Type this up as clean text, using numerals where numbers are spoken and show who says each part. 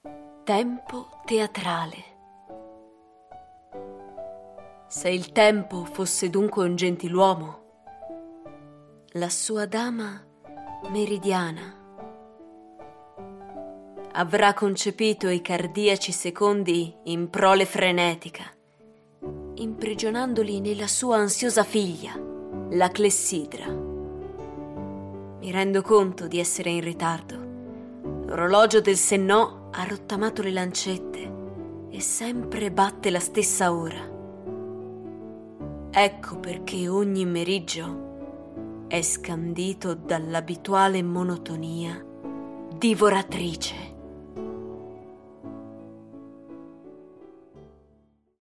Speaker 1: Tempo teatrale. Se il tempo fosse dunque un gentiluomo, la sua dama meridiana avrà concepito i cardiaci secondi in prole frenetica, imprigionandoli nella sua ansiosa figlia, la clessidra. Mi rendo conto di essere in ritardo. L'orologio del Sennò ha rottamato le lancette e sempre batte la stessa ora. Ecco perché ogni meriggio è scandito dall'abituale monotonia divoratrice.